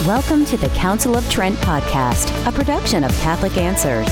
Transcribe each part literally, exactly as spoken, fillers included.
Welcome to the Council of Trent podcast, a production of Catholic Answers.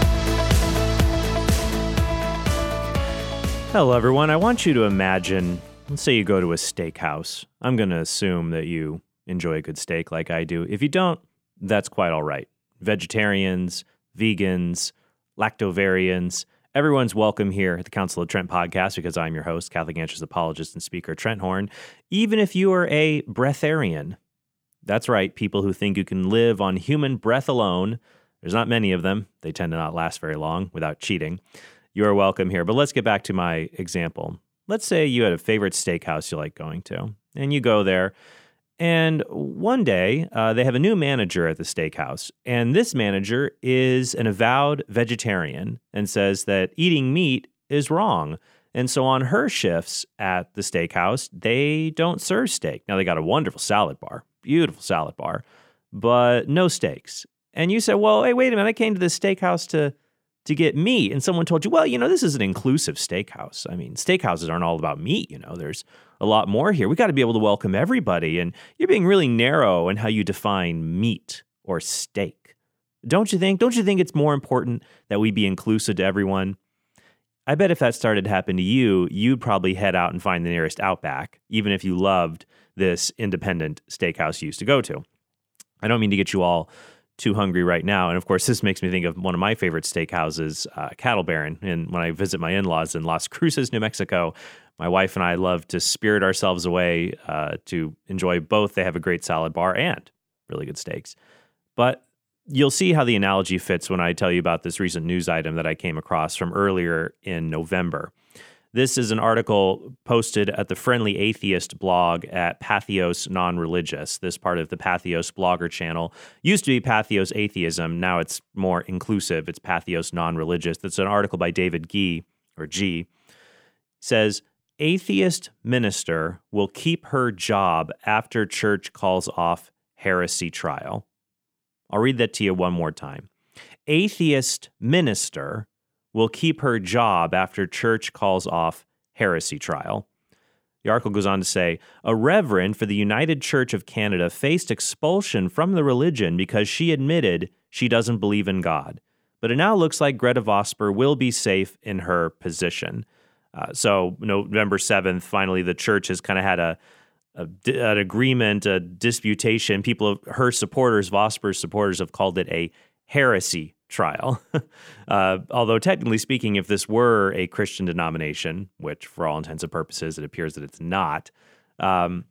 Hello, everyone. I want you to imagine, let's say you go to a steakhouse. I'm going to assume that you enjoy a good steak like I do. If you don't, that's quite all right. Vegetarians, vegans, lactovarians, everyone's welcome here at the Council of Trent podcast because I'm your host, Catholic Answers apologist and speaker Trent Horn. Even if you are a breatharian, that's right, people who think you can live on human breath alone. There's not many of them. They tend to not last very long without cheating. You are welcome here. But let's get back to my example. Let's say you had a favorite steakhouse you like going to, and you go there, and one day uh, they have a new manager at the steakhouse, and this manager is an avowed vegetarian and says that eating meat is wrong. And so on her shifts at the steakhouse, they don't serve steak. Now, they got a wonderful salad bar, beautiful salad bar, but no steaks. And you say, well, hey, wait a minute, I came to this steakhouse to to get meat. And someone told you, well, you know, this is an inclusive steakhouse. I mean, steakhouses aren't all about meat, you know, there's a lot more here. We got to be able to welcome everybody. And you're being really narrow in how you define meat or steak. Don't you think? Don't you think it's more important that we be inclusive to everyone? I bet if that started to happen to you, you'd probably head out and find the nearest Outback, even if you loved this independent steakhouse you used to go to. I don't mean to get you all too hungry right now. And of course, this makes me think of one of my favorite steakhouses, uh, Cattle Baron. And when I visit my in-laws in Las Cruces, New Mexico, my wife and I love to spirit ourselves away uh, to enjoy both. They have a great salad bar and really good steaks. But you'll see how the analogy fits when I tell you about this recent news item that I came across from earlier in November. This is an article posted at the Friendly Atheist blog at Patheos Non-Religious. This part of the Patheos blogger channel used to be Patheos Atheism. Now it's more inclusive. It's Patheos Non-Religious. That's an article by David Gee, or G. Says, atheist minister will keep her job after church calls off heresy trial. I'll read that to you one more time. Atheist minister will keep her job after church calls off heresy trial. The article goes on to say, a reverend for the United Church of Canada faced expulsion from the religion because she admitted she doesn't believe in God. But it now looks like Greta Vosper will be safe in her position. Uh, so November seventh, finally, the church has kind of had a A, an agreement, a disputation. People, her supporters, Vosper's supporters, have called it a heresy trial. uh, although technically speaking, if this were a Christian denomination, which for all intents and purposes, it appears that it's not, um,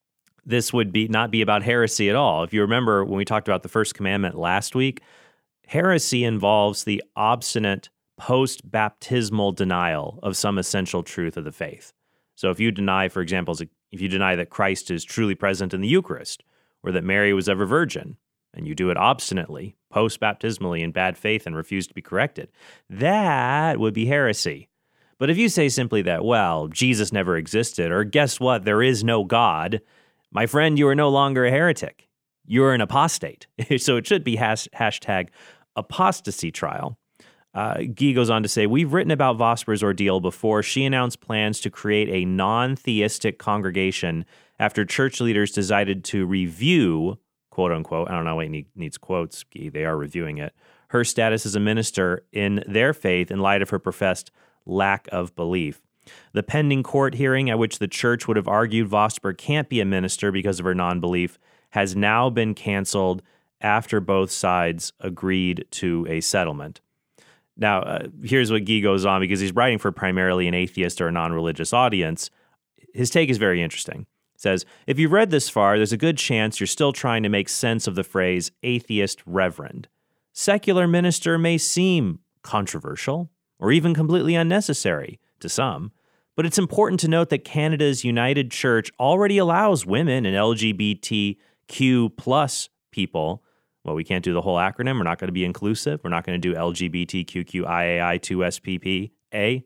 this would be not be about heresy at all. If you remember when we talked about the first commandment last week, heresy involves the obstinate post-baptismal denial of some essential truth of the faith. So if you deny, for example, if you deny that Christ is truly present in the Eucharist, or that Mary was ever virgin, and you do it obstinately, post-baptismally in bad faith and refuse to be corrected, that would be heresy. But if you say simply that, well, Jesus never existed, or guess what, there is no God, my friend, you are no longer a heretic. You're an apostate. So it should be has- hashtag apostasy trial. Uh, Gee goes on to say, we've written about Vosper's ordeal before she announced plans to create a non-theistic congregation after church leaders decided to review, quote unquote, I don't know why he needs quotes, Gee, they are reviewing it, her status as a minister in their faith in light of her professed lack of belief. The pending court hearing at which the church would have argued Vosper can't be a minister because of her non-belief has now been canceled after both sides agreed to a settlement. Now, uh, here's what Gee goes on, because he's writing for primarily an atheist or a non-religious audience. His take is very interesting. It says, if you've read this far, there's a good chance you're still trying to make sense of the phrase atheist reverend. Secular minister may seem controversial or even completely unnecessary to some, but it's important to note that Canada's United Church already allows women and L G B T Q plus people. Well, we can't do the whole acronym. We're not going to be inclusive. We're not going to do L G B T Q Q I A I two S P P A.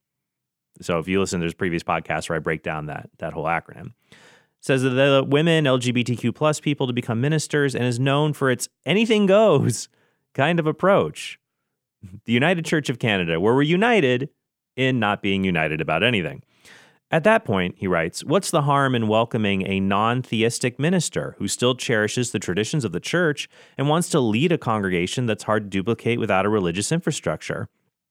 So if you listen to there's previous podcasts where I break down that, that whole acronym. It says that the women, L G B T Q plus people to become ministers and is known for its anything goes kind of approach. The United Church of Canada, where we're united in not being united about anything. At that point, he writes, what's the harm in welcoming a non-theistic minister who still cherishes the traditions of the church and wants to lead a congregation that's hard to duplicate without a religious infrastructure?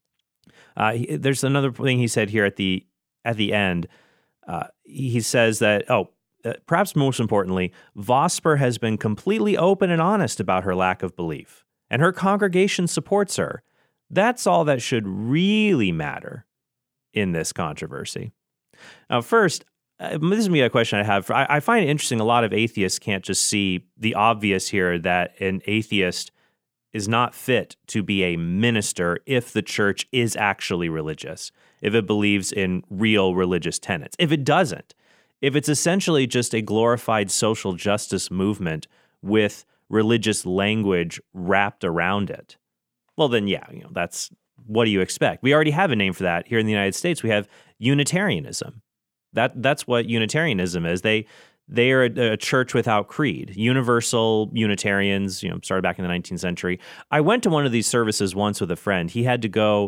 Uh, he, there's another thing he said here at the at the end. Uh, he says that, oh, uh, perhaps most importantly, Vosper has been completely open and honest about her lack of belief, and her congregation supports her. That's all that should really matter in this controversy. Now, first, uh, this is me a question I have. I, I find it interesting a lot of atheists can't just see the obvious here that an atheist is not fit to be a minister if the church is actually religious, if it believes in real religious tenets. If it doesn't, if it's essentially just a glorified social justice movement with religious language wrapped around it, well, then, yeah, you know, that's what do you expect? We already have a name for that here in the United States. We have Unitarianism. That that's what Unitarianism is. They they are a, a church without creed. Universal Unitarians, you know, started back in the nineteenth century. I went to one of these services once with a friend. He had to go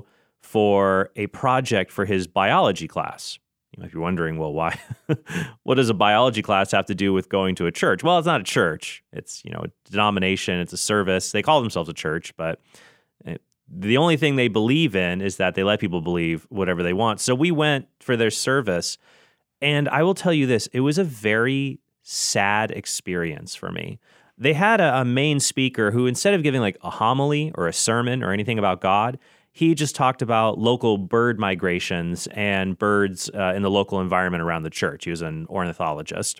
for a project for his biology class. You might be wondering, well, why? What does a biology class have to do with going to a church? Well, it's not a church. It's, you know, a denomination. It's a service. They call themselves a church, but it, the only thing they believe in is that they let people believe whatever they want. So we went for their service, and I will tell you this, it was a very sad experience for me. They had a, a main speaker who, instead of giving like a homily or a sermon or anything about God, he just talked about local bird migrations and birds uh, in the local environment around the church. He was an ornithologist.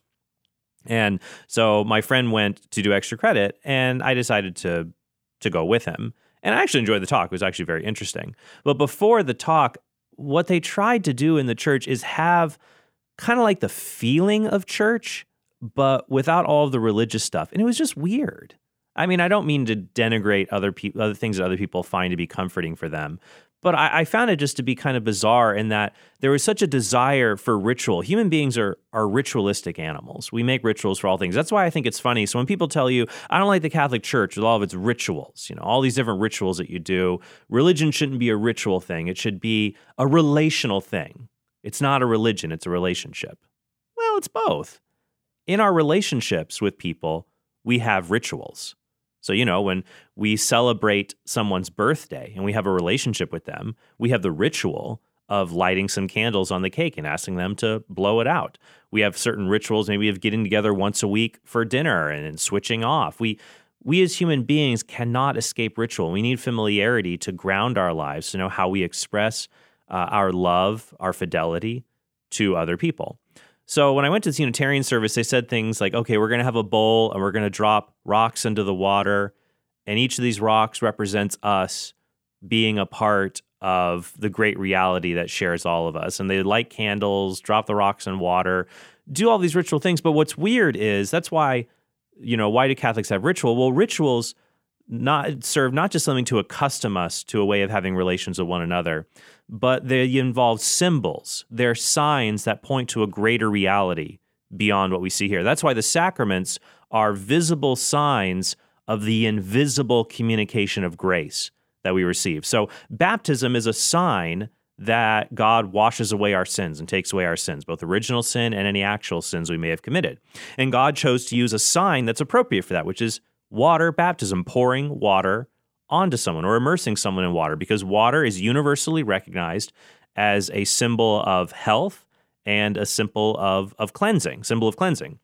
And so my friend went to do extra credit, and I decided to to go with him. And I actually enjoyed the talk. It was actually very interesting. But before the talk, what they tried to do in the church is have kind of like the feeling of church, but without all of the religious stuff. And it was just weird. I mean, I don't mean to denigrate other people, other things that other people find to be comforting for them, but I, I found it just to be kind of bizarre in that there was such a desire for ritual. Human beings are are ritualistic animals. We make rituals for all things. That's why I think it's funny. So when people tell you, I don't like the Catholic Church with all of its rituals, you know, all these different rituals that you do, religion shouldn't be a ritual thing. It should be a relational thing. It's not a religion, it's a relationship. Well, it's both. In our relationships with people, we have rituals. So, you know, when we celebrate someone's birthday and we have a relationship with them, we have the ritual of lighting some candles on the cake and asking them to blow it out. We have certain rituals, maybe of getting together once a week for dinner and, and switching off. We we as human beings cannot escape ritual. We need familiarity to ground our lives, to know how we express uh, our love, our fidelity to other people. So when I went to this Unitarian service, they said things like, okay, we're going to have a bowl and we're going to drop rocks into the water. And each of these rocks represents us being a part of the great reality that shares all of us. And they light candles, drop the rocks in water, do all these ritual things. But what's weird is that's why, you know, why do Catholics have ritual? Well, rituals not serve not just something to accustom us to a way of having relations with one another, but they involve symbols. They're signs that point to a greater reality beyond what we see here. That's why the sacraments are visible signs of the invisible communication of grace that we receive. So baptism is a sign that God washes away our sins and takes away our sins, both original sin and any actual sins we may have committed. And God chose to use a sign that's appropriate for that, which is water baptism, pouring water onto someone or immersing someone in water, because water is universally recognized as a symbol of health and a symbol of, of cleansing, symbol of cleansing.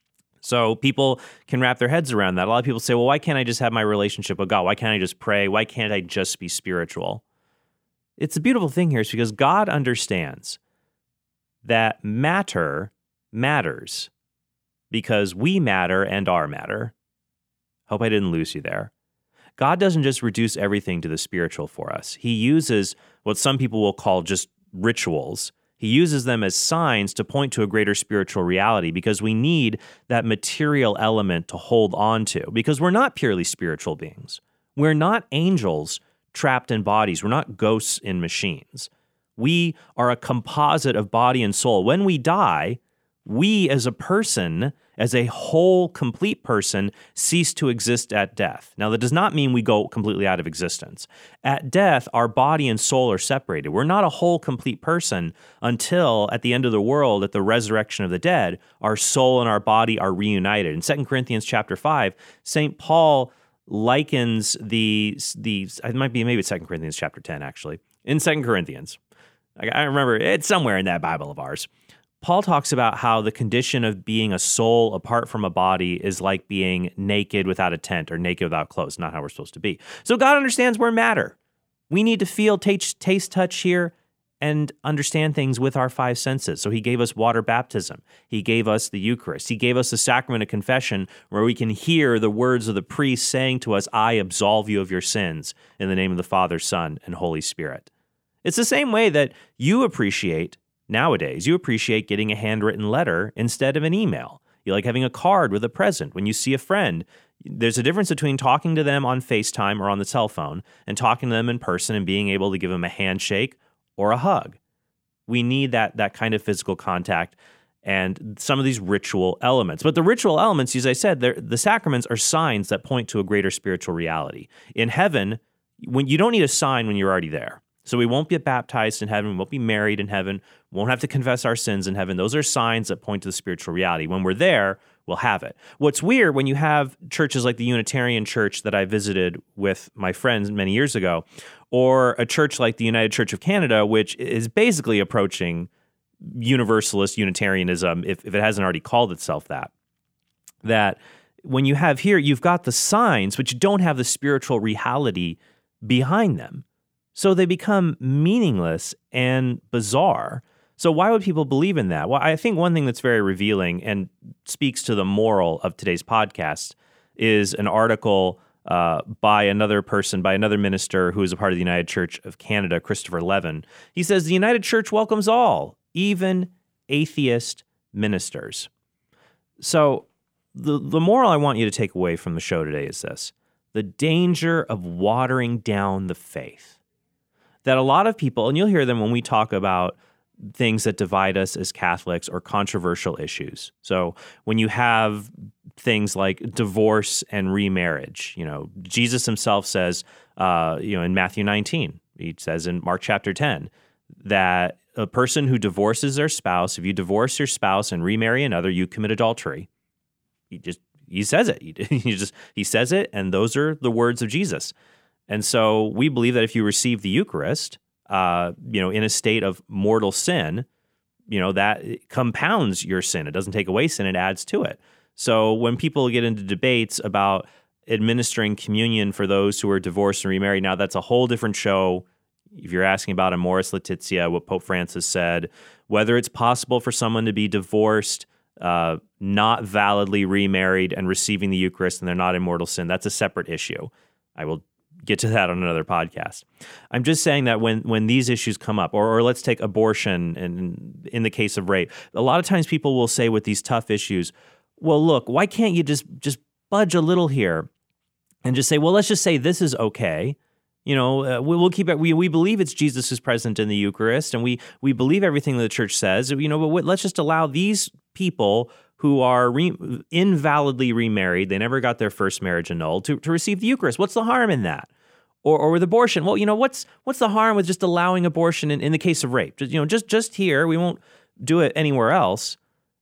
So people can wrap their heads around that. A lot of people say, well, why can't I just have my relationship with God? Why can't I just pray? Why can't I just be spiritual? It's a beautiful thing here is because God understands that matter matters because we matter and are matter. Hope I didn't lose you there. God doesn't just reduce everything to the spiritual for us. He uses what some people will call just rituals. He uses them as signs to point to a greater spiritual reality because we need that material element to hold on to because we're not purely spiritual beings. We're not angels trapped in bodies. We're not ghosts in machines. We are a composite of body and soul. When we die, We as a person, as a whole, complete person, cease to exist at death. Now, that does not mean we go completely out of existence. At death, our body and soul are separated. We're not a whole, complete person until, at the end of the world, at the resurrection of the dead, our soul and our body are reunited. In Second Corinthians chapter five, Saint Paul likens the, the it might be, maybe it's Second Corinthians chapter ten, actually. In Second Corinthians, I remember, it's somewhere in that Bible of ours. Paul talks about how the condition of being a soul apart from a body is like being naked without a tent or naked without clothes, not how we're supposed to be. So God understands we're matter. We need to feel, taste, taste, touch, hear, and understand things with our five senses. So he gave us water baptism. He gave us the Eucharist. He gave us the sacrament of confession where we can hear the words of the priest saying to us, I absolve you of your sins in the name of the Father, Son, and Holy Spirit. It's the same way that you appreciate nowadays, you appreciate getting a handwritten letter instead of an email. You like having a card with a present. When you see a friend, there's a difference between talking to them on FaceTime or on the cell phone and talking to them in person and being able to give them a handshake or a hug. We need that, that kind of physical contact and some of these ritual elements. But the ritual elements, as I said, the sacraments are signs that point to a greater spiritual reality. In heaven, when you don't need a sign when you're already there. So we won't get baptized in heaven, we won't be married in heaven, we won't have to confess our sins in heaven. Those are signs that point to the spiritual reality. When we're there, we'll have it. What's weird when you have churches like the Unitarian Church that I visited with my friends many years ago, or a church like the United Church of Canada, which is basically approaching Universalist Unitarianism, if, if it hasn't already called itself that, that when you have here, you've got the signs, but you don't have the spiritual reality behind them. So they become meaningless and bizarre. So why would people believe in that? Well, I think one thing that's very revealing and speaks to the moral of today's podcast is an article uh, by another person, by another minister who is a part of the United Church of Canada, Christopher Levin. He says, the United Church welcomes all, even atheist ministers. So the, the moral I want you to take away from the show today is this: the danger of watering down the faith. That a lot of people, and you'll hear them when we talk about things that divide us as Catholics or controversial issues. So when you have things like divorce and remarriage, you know, Jesus himself says, uh, you know, in Matthew nineteen, he says in Mark chapter ten, that a person who divorces their spouse, if you divorce your spouse and remarry another, you commit adultery. He just, he says it. He, he just, he says it, and those are the words of Jesus. And so we believe that if you receive the Eucharist, uh, you know, in a state of mortal sin, you know, that compounds your sin. It doesn't take away sin, it adds to it. So when people get into debates about administering communion for those who are divorced and remarried, now that's a whole different show. If you're asking about Amoris Laetitia, what Pope Francis said, whether it's possible for someone to be divorced, uh, not validly remarried, and receiving the Eucharist, and they're not in mortal sin, that's a separate issue. I will get to that on another podcast. I'm just saying that when when these issues come up, or, or let's take abortion and in the case of rape, a lot of times people will say with these tough issues, well, look, why can't you just just budge a little here and just say, well, let's just say this is okay. You know, uh, we, we'll keep it. We we believe it's Jesus who's present in the Eucharist, and we we believe everything that the church says. You know, but what, let's just allow these people who are re- invalidly remarried, they never got their first marriage annulled, to, to receive the Eucharist. What's the harm in that? Or or with abortion? Well, you know, what's what's the harm with just allowing abortion in, in the case of rape? Just, you know, just just here, we won't do it anywhere else.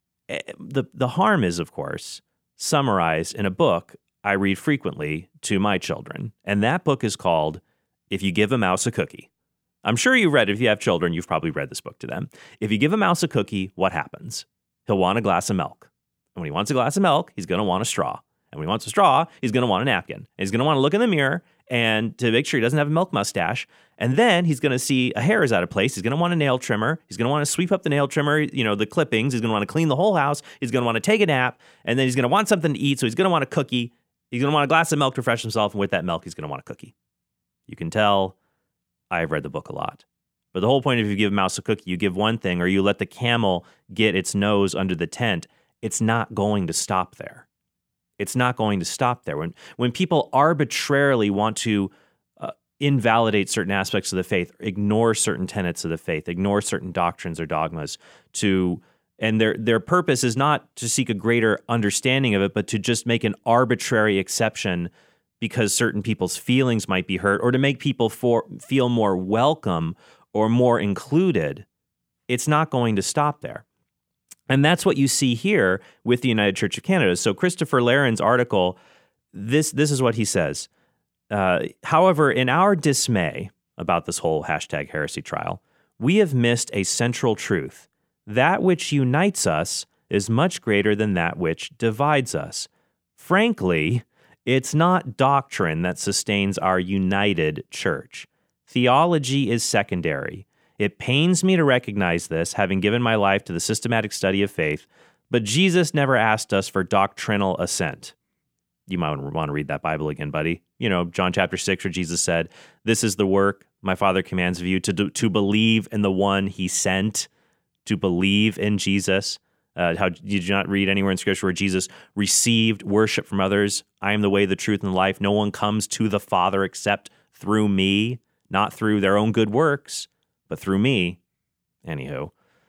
The the harm is, of course, summarized in a book I read frequently to my children, and that book is called If You Give a Mouse a Cookie. I'm sure you read it. If you have children, you've probably read this book to them. If you give a mouse a cookie, what happens? He'll want a glass of milk. And when he wants a glass of milk, he's going to want a straw. And when he wants a straw, he's going to want a napkin. And he's going to want to look in the mirror and to make sure he doesn't have a milk mustache. And then he's going to see a hair is out of place. He's going to want a nail trimmer. He's going to want to sweep up the nail trimmer, you know, the clippings. He's going to want to clean the whole house. He's going to want to take a nap. And then he's going to want something to eat. So he's going to want a cookie. He's going to want a glass of milk to refresh himself. And with that milk, he's going to want a cookie. You can tell I've read the book a lot. But the whole point of if you give a mouse a cookie, you give one thing, or you let the camel get its nose under the tent, it's not going to stop there. It's not going to stop there. When when people arbitrarily want to uh, invalidate certain aspects of the faith, ignore certain tenets of the faith, ignore certain doctrines or dogmas to And their their purpose is not to seek a greater understanding of it, but to just make an arbitrary exception because certain people's feelings might be hurt, or to make people for, feel more welcome or more included. It's not going to stop there. And that's what you see here with the United Church of Canada. So Christopher Laren's article, this this is what he says. Uh, However, in our dismay about this whole hashtag heresy trial, we have missed a central truth. That which unites us is much greater than that which divides us. Frankly, it's not doctrine that sustains our united church. Theology is secondary. It pains me to recognize this, having given my life to the systematic study of faith, but Jesus never asked us for doctrinal assent. You might want to read that Bible again, buddy. You know, John chapter six, where Jesus said, "This is the work my Father commands of you, to do, to believe in the one he sent," to believe in Jesus. Uh, how did you not read anywhere in Scripture where Jesus received worship from others? I am the way, the truth, and the life. No one comes to the Father except through me, not through their own good works, but through me. Anywho,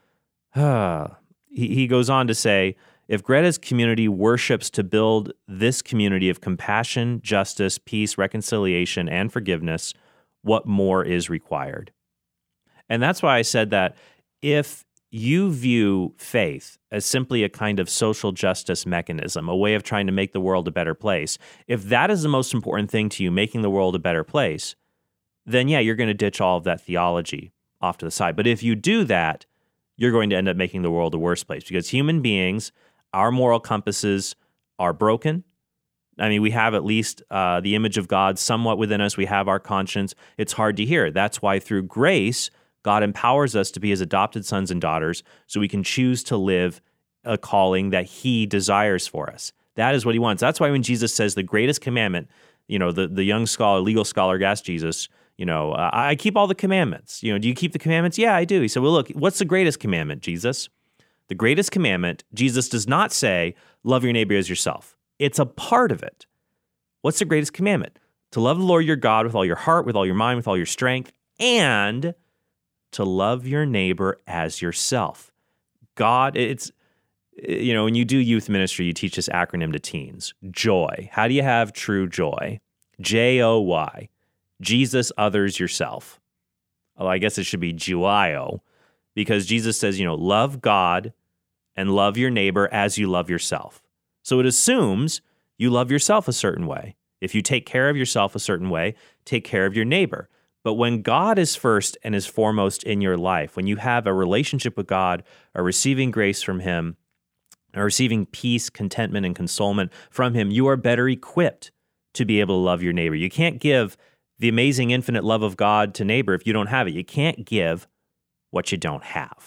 he, he goes on to say, if Greta's community worships to build this community of compassion, justice, peace, reconciliation, and forgiveness, what more is required? And that's why I said that if you view faith as simply a kind of social justice mechanism, a way of trying to make the world a better place, if that is the most important thing to you, making the world a better place, then yeah, you're going to ditch all of that theology off to the side. But if you do that, you're going to end up making the world a worse place, because human beings, our moral compasses are broken. I mean, we have at least uh, the image of God somewhat within us. We have our conscience. It's hard to hear. That's why through grace, God empowers us to be his adopted sons and daughters so we can choose to live a calling that he desires for us. That is what he wants. That's why when Jesus says the greatest commandment, you know, the, the young scholar, legal scholar asked Jesus, you know, uh, I keep all the commandments. You know, do you keep the commandments? Yeah, I do. He said, well, look, what's the greatest commandment, Jesus? The greatest commandment, Jesus does not say, love your neighbor as yourself. It's a part of it. What's the greatest commandment? To love the Lord your God with all your heart, with all your mind, with all your strength, and to love your neighbor as yourself. God, it's, you know, when you do youth ministry, you teach this acronym to teens. JOY. How do you have true joy? J O Y. Jesus, others, yourself. Oh, I guess it should be J I O, because Jesus says, you know, love God and love your neighbor as you love yourself. So it assumes you love yourself a certain way. If you take care of yourself a certain way, take care of your neighbor. But when God is first and is foremost in your life, when you have a relationship with God, are receiving grace from him, are receiving peace, contentment, and consolement from him, you are better equipped to be able to love your neighbor. You can't give the amazing infinite love of God to neighbor if you don't have it. You can't give what you don't have.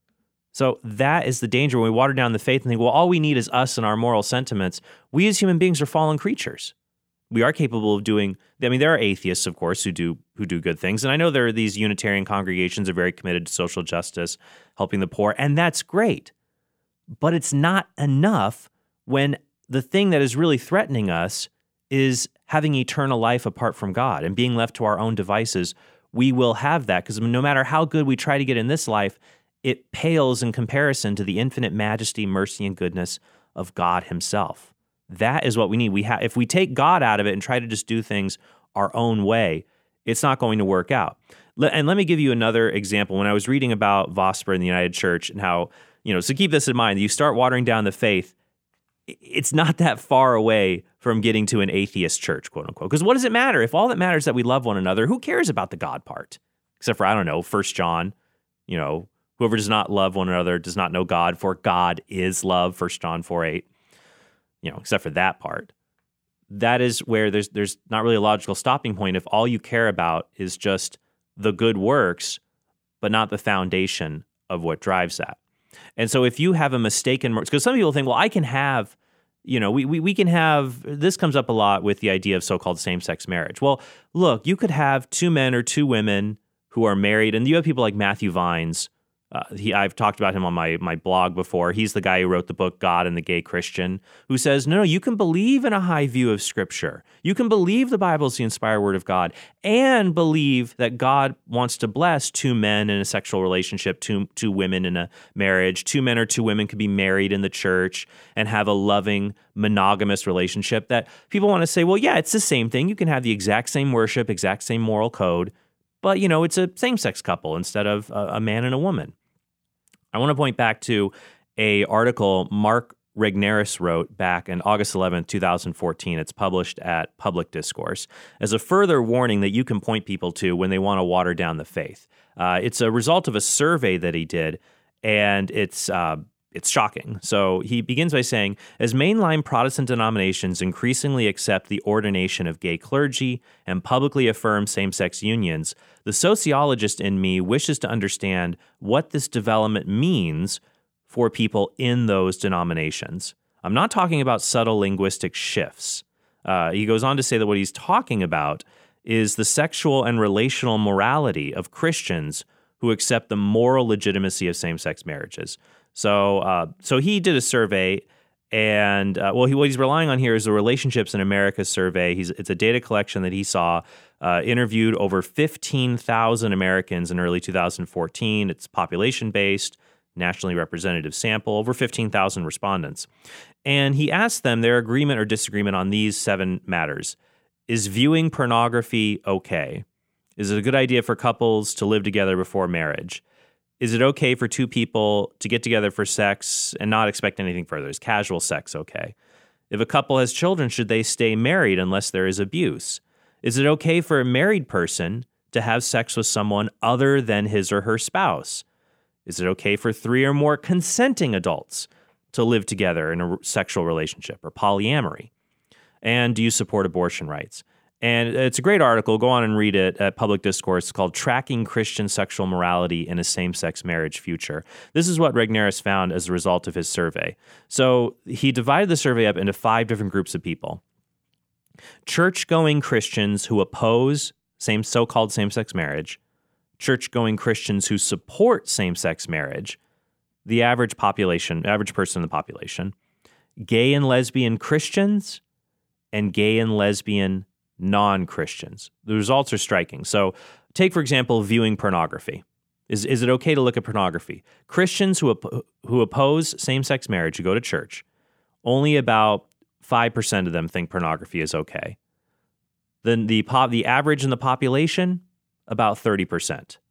So that is the danger when we water down the faith and think, well, all we need is us and our moral sentiments. We as human beings are fallen creatures. We are capable of doing, I mean, there are atheists, of course, who do who do good things. And I know there are these Unitarian congregations that are very committed to social justice, helping the poor, and that's great. But it's not enough when the thing that is really threatening us is having eternal life apart from God and being left to our own devices. We will have that, because no matter how good we try to get in this life, it pales in comparison to the infinite majesty, mercy, and goodness of God himself. That is what we need. We have, if we take God out of it and try to just do things our own way, it's not going to work out. And let me give you another example. When I was reading about Vosper in the United Church and how, you know, so keep this in mind, you start watering down the faith, it's not that far away from getting to an atheist church, quote unquote. Because what does it matter? If all that matters is that we love one another, who cares about the God part? Except for, I don't know, First John, you know, whoever does not love one another does not know God, for God is love, First John four eight. You know, except for that part. That is where there's there's not really a logical stopping point if all you care about is just the good works, but not the foundation of what drives that. And so if you have a mistaken, because some people think, well, I can have, you know, we, we we can have, this comes up a lot with the idea of so-called same-sex marriage. Well, look, you could have two men or two women who are married, and you have people like Matthew Vines, Uh, he, I've talked about him on my my blog before. He's the guy who wrote the book God and the Gay Christian, who says, no, no, you can believe in a high view of Scripture. You can believe the Bible is the inspired word of God and believe that God wants to bless two men in a sexual relationship, two, two women in a marriage. Two men or two women could be married in the church and have a loving, monogamous relationship that people want to say, well, yeah, it's the same thing. You can have the exact same worship, exact same moral code, but, you know, it's a same-sex couple instead of a, a man and a woman. I want to point back to a article Mark Regnerus wrote back on August eleventh, twenty fourteen. It's published at Public Discourse as a further warning that you can point people to when they want to water down the faith. Uh, it's a result of a survey that he did, and it's uh, it's shocking. So he begins by saying, as mainline Protestant denominations increasingly accept the ordination of gay clergy and publicly affirm same-sex unions, the sociologist in me wishes to understand what this development means for people in those denominations. I'm not talking about subtle linguistic shifts. Uh, he goes on to say that what he's talking about is the sexual and relational morality of Christians who accept the moral legitimacy of same-sex marriages. So uh, so he did a survey, and uh, well, he, what he's relying on here is the Relationships in America survey. He's, it's a data collection that he saw, uh, interviewed over fifteen thousand Americans in early two thousand fourteen. It's population-based, nationally representative sample, over fifteen thousand respondents. And he asked them their agreement or disagreement on these seven matters. Is viewing pornography okay? Is it a good idea for couples to live together before marriage? Is it okay for two people to get together for sex and not expect anything further? Is casual sex okay? If a couple has children, should they stay married unless there is abuse? Is it okay for a married person to have sex with someone other than his or her spouse? Is it okay for three or more consenting adults to live together in a sexual relationship or polyamory? And do you support abortion rights? And it's a great article. Go on and read it at Public Discourse. It's called Tracking Christian Sexual Morality in a Same-Sex Marriage Future. This is what Regnerus found as a result of his survey. So he divided the survey up into five different groups of people. Church-going Christians who oppose same so-called same-sex marriage, church-going Christians who support same-sex marriage, the average population, average person in the population, gay and lesbian Christians, and gay and lesbian non-Christians. The results are striking. So take, for example, viewing pornography. Is is it okay to look at pornography? Christians who op- who oppose same-sex marriage, who go to church, only about five percent of them think pornography is okay. Then the pop, the average in the population, about thirty percent.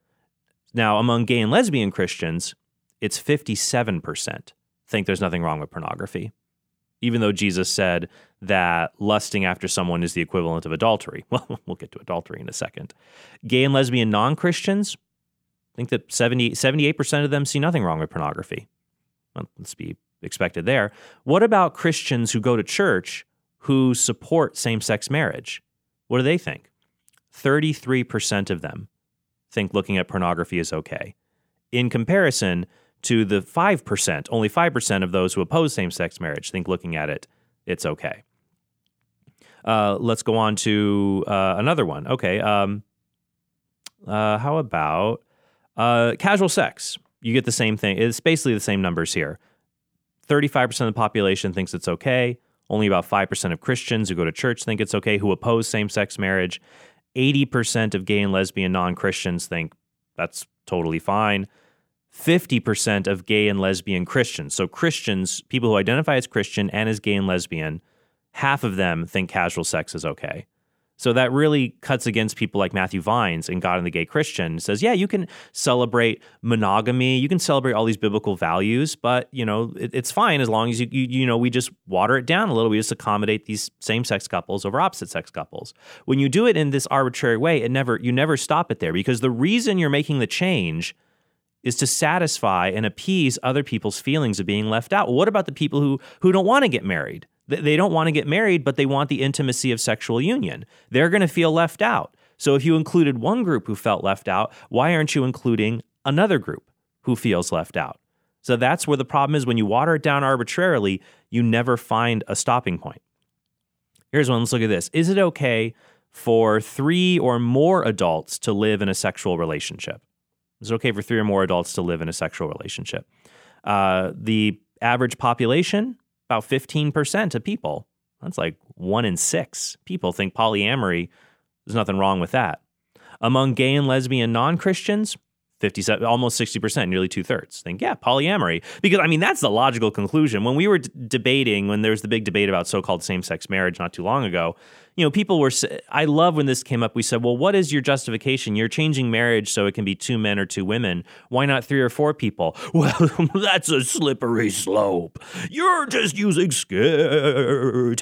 Now, among gay and lesbian Christians, it's fifty-seven percent think there's nothing wrong with pornography, even though Jesus said that lusting after someone is the equivalent of adultery. Well, we'll get to adultery in a second. Gay and lesbian non-Christians, I think that seventy, seventy-eight percent of them see nothing wrong with pornography. Well, let's be expected there. What about Christians who go to church who support same-sex marriage? What do they think? thirty-three percent of them think looking at pornography is okay. In comparison to the five percent, only five percent of those who oppose same-sex marriage think looking at it, it's okay. Uh, let's go on to uh, another one. Okay, um, uh, how about uh, casual sex? You get the same thing. It's basically the same numbers here. thirty-five percent of the population thinks it's okay. Only about five percent of Christians who go to church think it's okay, who oppose same-sex marriage. eighty percent of gay and lesbian non-Christians think that's totally fine. fifty percent of gay and lesbian Christians, so Christians, people who identify as Christian and as gay and lesbian, half of them think casual sex is okay. So that really cuts against people like Matthew Vines in God and the Gay Christian. It says, yeah, you can celebrate monogamy, you can celebrate all these biblical values, but you know it, it's fine as long as you, you you know we just water it down a little. We just accommodate these same-sex couples over opposite-sex couples. When you do it in this arbitrary way, it never you never stop it there, because the reason you're making the change is to satisfy and appease other people's feelings of being left out. Well, what about the people who who don't want to get married? They don't want to get married, but they want the intimacy of sexual union. They're going to feel left out. So if you included one group who felt left out, why aren't you including another group who feels left out? So that's where the problem is. When you water it down arbitrarily, you never find a stopping point. Here's one. Let's look at this. Is it okay for three or more adults to live in a sexual relationship? It's okay for three or more adults to live in a sexual relationship. Uh, the average population, about fifteen percent of people. That's like one in six people think polyamory, there's nothing wrong with that. Among gay and lesbian non-Christians, fifty-seven, almost sixty percent, nearly two-thirds, think, yeah, polyamory. Because, I mean, that's the logical conclusion. When we were d- debating, when there was the big debate about so-called same-sex marriage not too long ago, you know, people were, I love when this came up, we said, well, what is your justification? You're changing marriage so it can be two men or two women. Why not three or four people? Well, that's a slippery slope. You're just using scare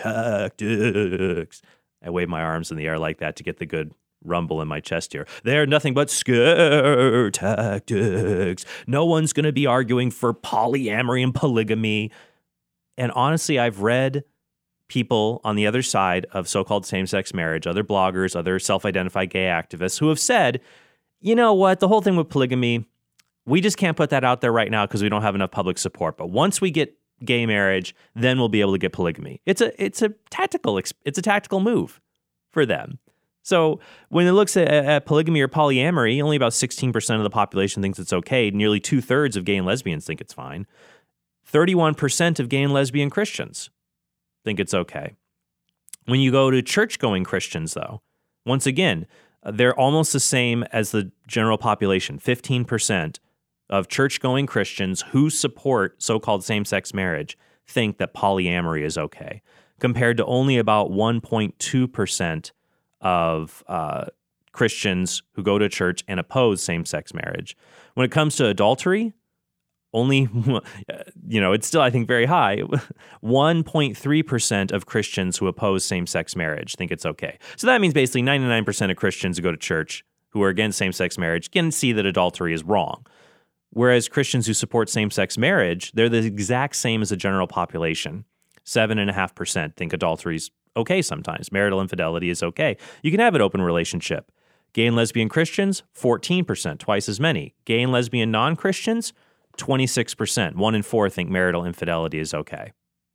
tactics. I wave my arms in the air like that to get the good rumble in my chest here. They're nothing but scare tactics. No one's going to be arguing for polyamory and polygamy. And honestly, I've read people on the other side of so-called same-sex marriage, other bloggers, other self-identified gay activists who have said, you know what, the whole thing with polygamy, we just can't put that out there right now because we don't have enough public support. But once we get gay marriage, then we'll be able to get polygamy. It's a it's a tactical it's a tactical move for them. So when it looks at, at polygamy or polyamory, only about sixteen percent of the population thinks it's okay. Nearly two-thirds of gay and lesbians think it's fine. thirty-one percent of gay and lesbian Christians think it's okay. When you go to church-going Christians, though, once again, they're almost the same as the general population. fifteen percent of church-going Christians who support so-called same-sex marriage think that polyamory is okay, compared to only about one point two percent of uh, Christians who go to church and oppose same-sex marriage. When it comes to adultery, only, you know, it's still, I think, very high. one point three percent of Christians who oppose same-sex marriage think it's okay. So that means basically ninety-nine percent of Christians who go to church who are against same-sex marriage can see that adultery is wrong. Whereas Christians who support same-sex marriage, they're the exact same as the general population. seven point five percent think adultery is okay sometimes. Marital infidelity is okay. You can have an open relationship. Gay and lesbian Christians, fourteen percent, twice as many. Gay and lesbian non-Christians, twenty-six percent. One in four think marital infidelity is okay.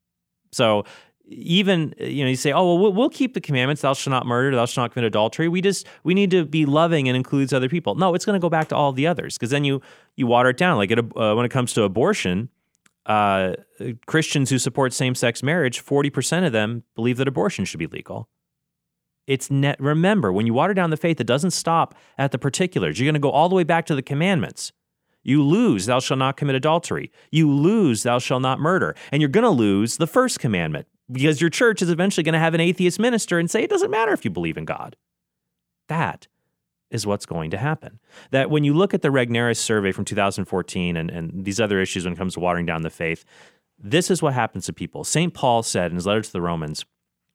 So even, you know, you say, oh, well, we'll keep the commandments, thou shalt not murder, thou shalt not commit adultery. We just, we need to be loving and includes other people. No, it's going to go back to all the others because then you, you water it down. Like it, uh, when it comes to abortion, uh, Christians who support same-sex marriage, forty percent of them believe that abortion should be legal. It's net. Remember, when you water down the faith, it doesn't stop at the particulars. You're going to go all the way back to the commandments. You lose, thou shalt not commit adultery. You lose, thou shalt not murder. And you're going to lose the first commandment because your church is eventually going to have an atheist minister and say, it doesn't matter if you believe in God. That is what's going to happen. That when you look at the Regnerus survey from two thousand fourteen and, and these other issues when it comes to watering down the faith, this is what happens to people. Saint Paul said in his letter to the Romans,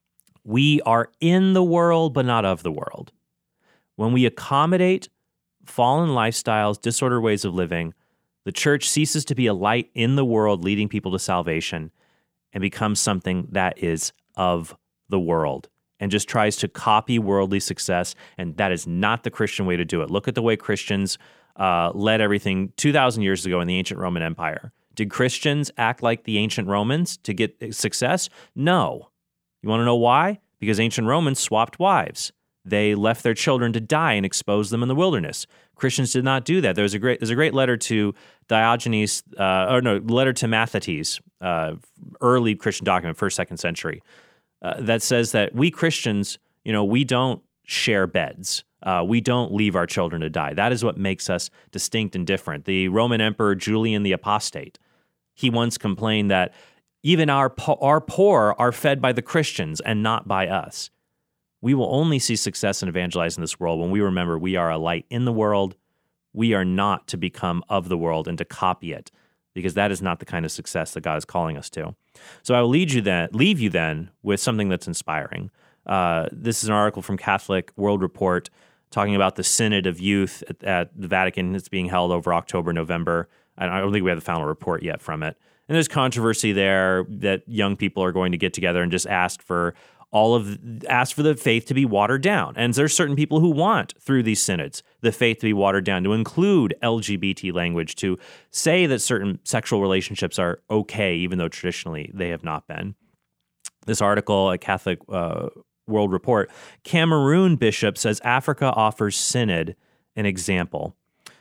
we are in the world, but not of the world. When we accommodate fallen lifestyles, disordered ways of living, the church ceases to be a light in the world, leading people to salvation, and becomes something that is of the world and just tries to copy worldly success. And that is not the Christian way to do it. Look at the way Christians uh, led everything two thousand years ago in the ancient Roman Empire. Did Christians act like the ancient Romans to get success? No. You want to know why? Because ancient Romans swapped wives. They left their children to die and exposed them in the wilderness. Christians did not do that. There's a great there's a great letter to Diogenes, uh, or no, letter to Mathetes, uh, early Christian document, first, second century, uh, that says that we Christians, you know, we don't share beds. Uh, we don't leave our children to die. That is what makes us distinct and different. The Roman Emperor Julian the Apostate, he once complained that even our po- our poor are fed by the Christians and not by us. We will only see success in evangelizing this world when we remember we are a light in the world. We are not to become of the world and to copy it, because that is not the kind of success that God is calling us to. So I will lead you then, leave you then with something that's inspiring. Uh, this is an article from Catholic World Report talking about the Synod of Youth at, at the Vatican. It's being held over October, November. I don't think we have the final report yet from it. And there's controversy there that young people are going to get together and just ask for all of ask for the faith to be watered down. And there's certain people who want, through these synods, the faith to be watered down, to include L G B T language, to say that certain sexual relationships are okay, even though traditionally they have not been. This article at Catholic uh, World Report, Cameroon bishop says Africa offers synod an example.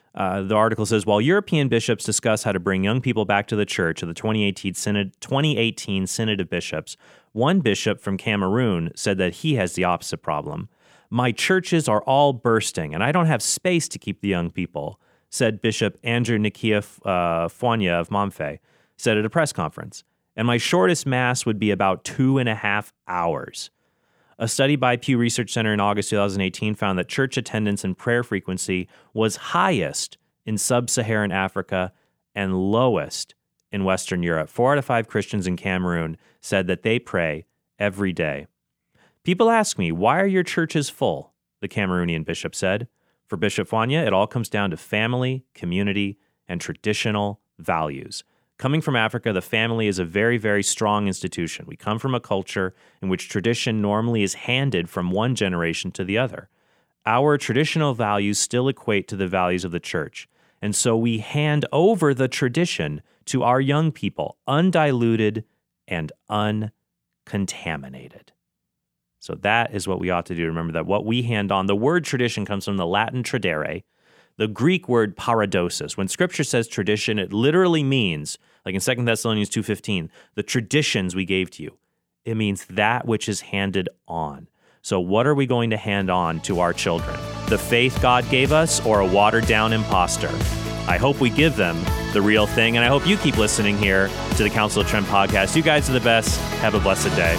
Uh, the article says, while European bishops discuss how to bring young people back to the church at the twenty eighteen Synod, twenty eighteen Synod of Bishops, one bishop from Cameroon said that he has the opposite problem. My churches are all bursting, and I don't have space to keep the young people, said Bishop Andrew Nikia uh, Foigne of Mamfe, said at a press conference. And my shortest mass would be about two and a half hours. A study by Pew Research Center in August twenty eighteen found that church attendance and prayer frequency was highest in sub-Saharan Africa and lowest in Western Europe. Four out of five Christians in Cameroon said that they pray every day. People ask me, why are your churches full? The Cameroonian bishop said. For Bishop Foigne, it all comes down to family, community, and traditional values. Coming from Africa, the family is a very, very strong institution. We come from a culture in which tradition normally is handed from one generation to the other. Our traditional values still equate to the values of the church, and so we hand over the tradition to our young people, undiluted and uncontaminated. So that is what we ought to do. Remember that what we hand on, the word tradition comes from the Latin tradere, the Greek word paradosis. When Scripture says tradition, it literally means, like in Second Thessalonians two fifteen, the traditions we gave to you. It means that which is handed on. So what are we going to hand on to our children? The faith God gave us or a watered-down imposter? I hope we give them the real thing, and I hope you keep listening here to the Council of Trent podcast. You guys are the best. Have a blessed day.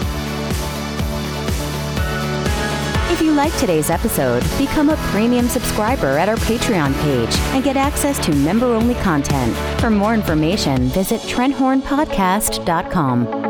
If you like today's episode, become a premium subscriber at our Patreon page and get access to member-only content. For more information, visit trent horn podcast dot com.